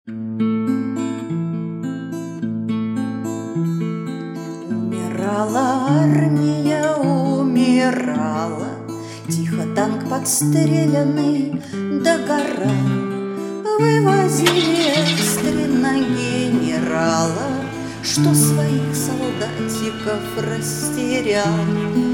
Умирала армия, умирала, тихо танк подстреленный догорал. Вывозили экстренно генерала, что своих солдатиков растерял.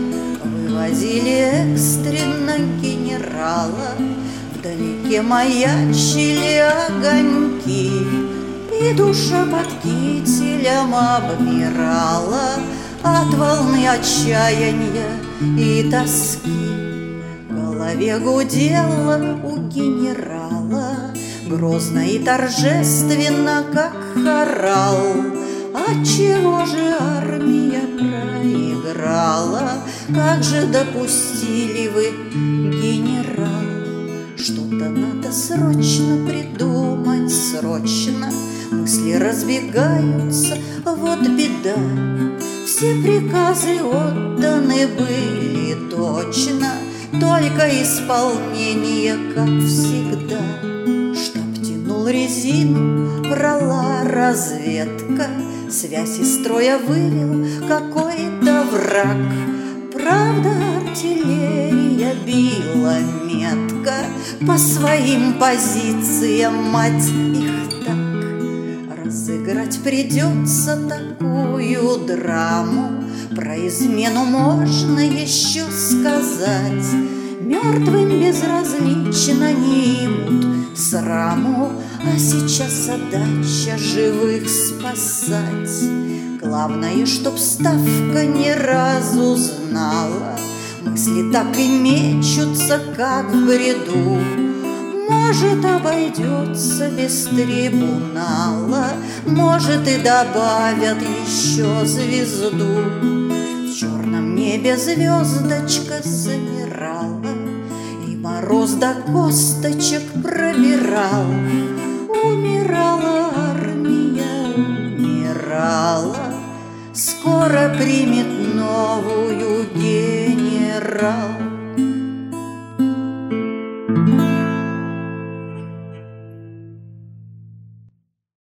Вывозили экстренно генерала, вдалеке маячили огоньки, и душа под кителем обмирала от волны отчаяния и тоски. В голове гудело у генерала грозно и торжественно, как хорал. Отчего же армия проиграла? Как же допустили вы, генерал? Что-то надо срочно придумать, срочно. Мысли разбегаются, вот беда. Все приказы отданы были точно, только исполнение, как всегда. Штаб тянул резину, врала разведка, связь из строя вывел какой-то враг. Правда, артиллерия била метко по своим позициям, мать их так. Разыграть придется такую драму, про измену можно еще сказать. Мертвым безразлично не имут сраму, а сейчас задача живых спасать. Главное, чтоб Ставка ни разу знала, мысли так и мечутся, как в бреду. Может, обойдется без трибунала, может, и добавят еще звезду. В черном небе звездочка замирала, и мороз до косточек пробирал. Умирала армия, умирала, скоро примет новую генерал.